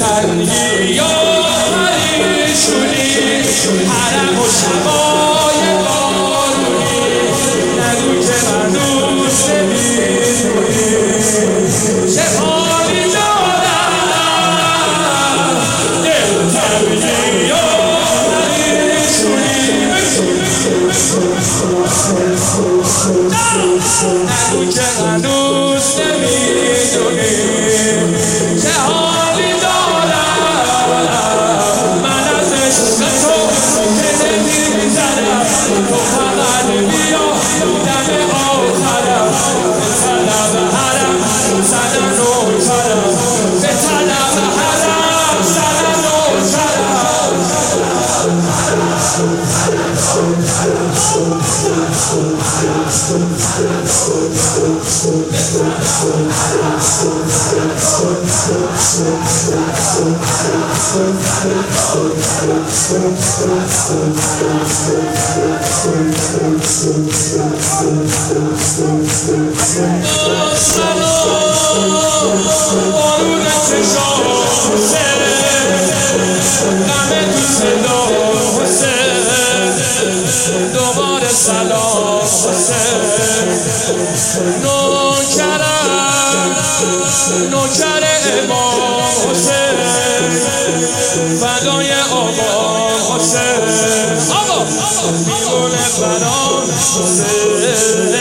تنگی یا پریشونی حرم و شبای بارونی نگو که من دوست نمی‌دونی چه حالی دارم دل تنگی یا پریشونی نگو که من دوست نمی‌دونی چه حالی دارم من از عشق تو که نمی‌زنم تو فقط بیا دم آخرم به طلب حرم زدن نوکرم به طلب حرم زدن نوکرم بارون چشام غم تو صدا حسین دوباره سلام حسین نوکرم نوکر امام حسین فدای آقا حسین آقا میگونه برام حسین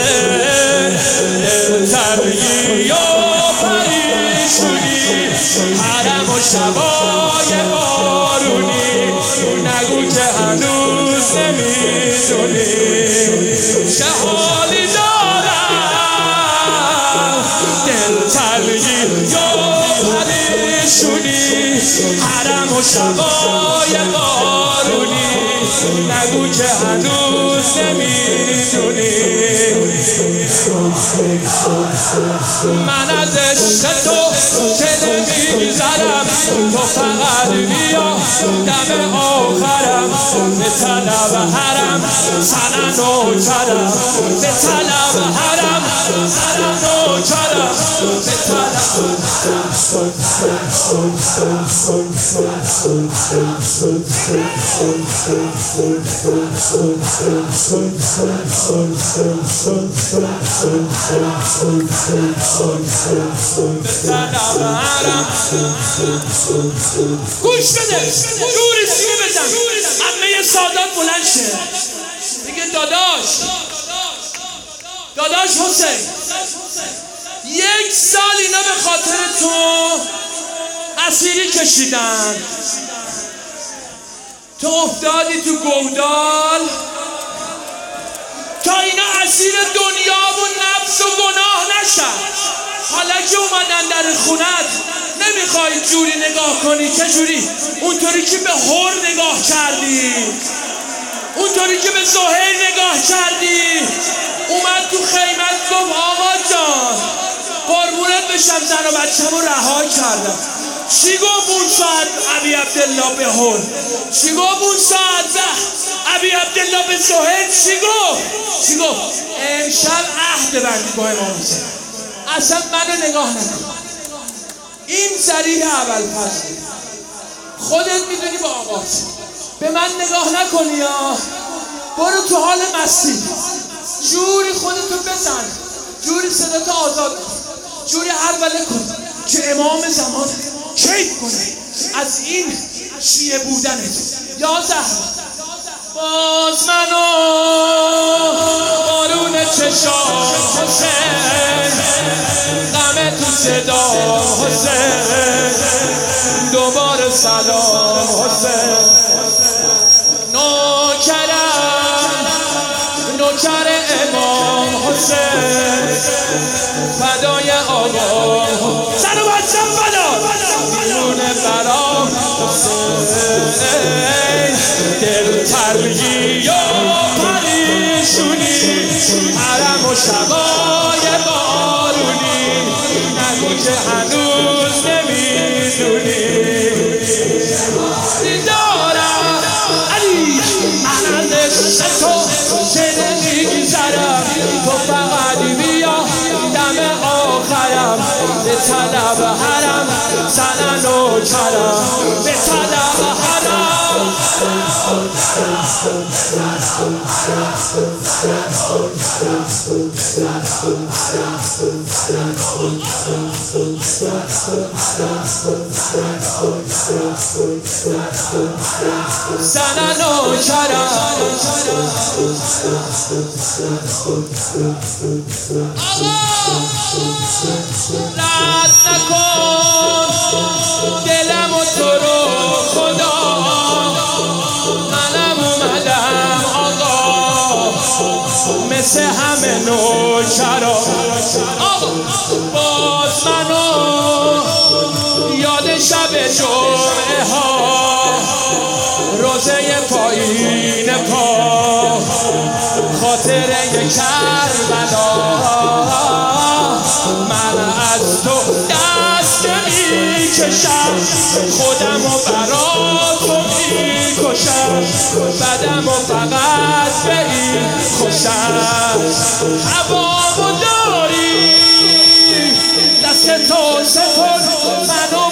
ترگی یا پریشونی حرم و شبای بارونی نگو که هنوز نمیدونی چه حالی دارم دل ترگی یا پریشونی حرم و شبای بارونی نگو که هنوز نمیدونی من از عشق تو که نمیگذرم تو فقط بیا دم آخرم به طلب حرم زنن نوکرم به طلب حرم زنن نوکرم به طلب گوش بده جوری سینه بزن عمه سادات بلند شه میگه داداش حسین یک سال اینا به خاطر تو اسیری کشیدن تو افتادی تو گودال تا اینا اسیر دنیا و نفس و گناه نشن حالا که اومدن در خونت نمیخوای جوری نگاه کنی چه جوری اونطوری که به هور نگاه کردی اونطوری که به سهیل نگاه کردی اومد تو خیمت گفت آقا جان قربونت بشم زن و بچه‌مو رها کردم چی گفت اون ساعت ابی عبدالله به هور چی گفت اون ساعت ابی عبدالله به سهیل چی گفت امشب عهد بندی با امام حسین اصلا منو نگاه نکن این ذریح ابوالفضل خودت میدونی با آقا به من نگاه نکنی یا برو تو حال مستی جوری خودتو بزن جوری صداتو آزاد کن جوری هروله کن که امام زمان کیف کنه از این شیعه بودنت یا زهرا باز منو بارون چشام حسین غم تو صدا حسین دوباره سلام حسین نوکر امام حسین فدای آقا سر و بچم فدا میونه برام حسین دل ترگی یا پریشونی حرم و شبای بارونی نگو که هنوز نمیدونی دارم علی من از تو چه نمیگذرم تو فقط بیا دم نوکرم به طلب حرم زن نوکرم رد نکن دلم و تو رو خدا منم اومدم آقا مثل همه نوکرا باز منو یاد شب جمعه ها روزه پایین پا خاطره کربلا من از تو دست میکشم خودمو برا تو میکشم بدمو فقط به این خوشم هوامو داری دست تو سپر منو